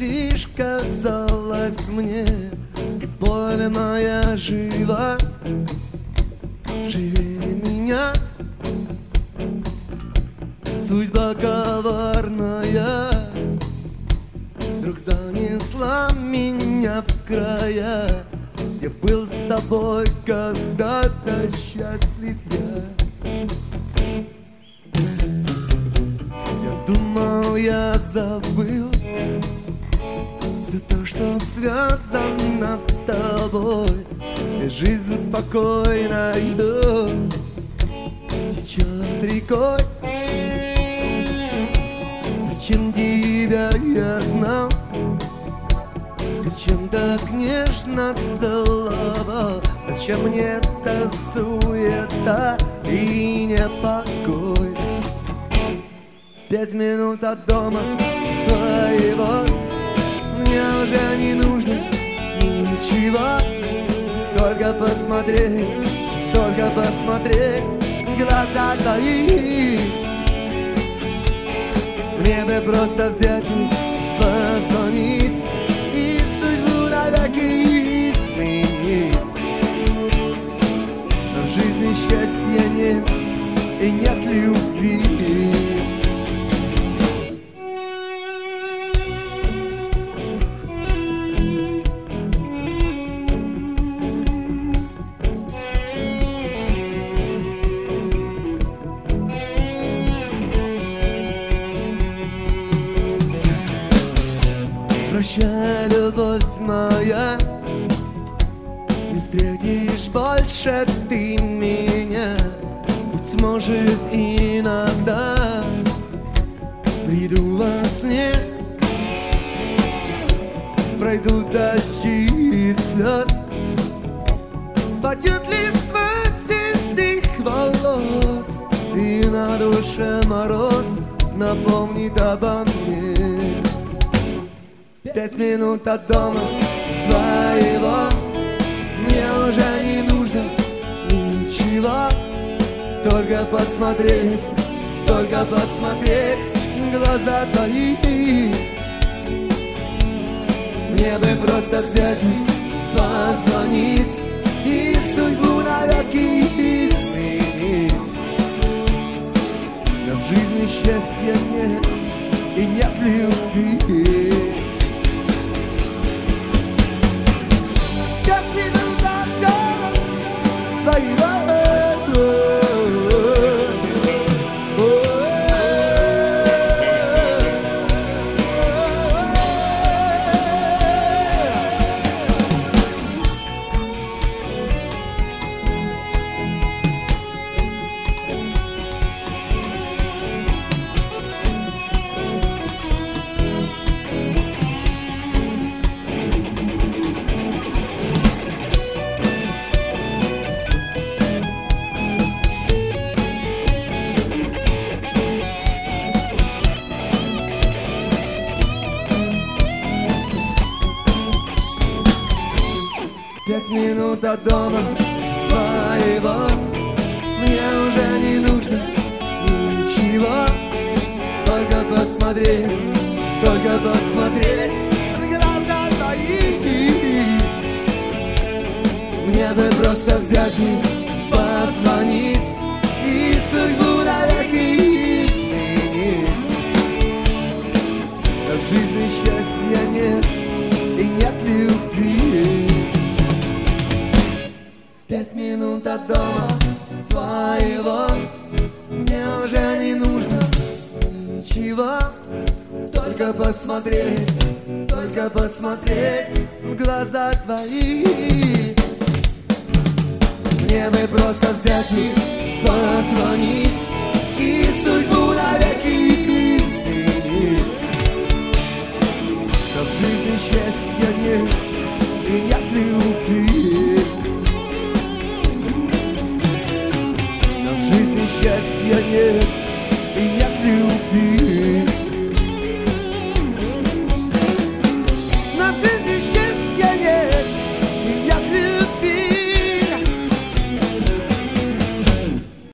лишь казалось мне, и боль моя жива. Живее меня, судьба коварная вдруг занесла меня в края, где был с тобой когда-то счастлив я. Я думал, я забыл все то, что связано с тобой, и жизнь спокойная течет рекой. Зачем тебя я знал? Зачем так нежно целовал? Зачем мне эта суета и непокой? 5 минут от дома твоего, мне уже не нужно ничего. Только посмотреть в глаза твои. Мне бы просто взять и позвонить и судьбу навеки изменить. Но в жизни счастья нет и нет любви. Прощай, любовь моя, не встретишь больше ты меня. Быть может, иногда приду во сне, пройдут дожди и слез, падет листва седых волос, и на душе мороз напомнит обо мне. 5 минут от дома твоего, мне уже не нужно ничего. Только посмотреть в глаза твои. Мне бы просто взять и позвонить и судьбу навеки изменить. Но в жизни счастья нет и нет любви. Минут от дома твоего, мне уже не нужно ничего. Только посмотреть в глаза твои. Мне бы просто взять и позвонить и судьбу навеки изменить. Но в жизни счастья нет и нет любви. 5 минут от дома твоего, мне уже не нужно ничего. Только посмотреть в глаза твои. Мне бы просто взять и позвонить и судьбу навеки изменить. Но в жизни счастья нет и нет любви. Счастья нет и нет любви.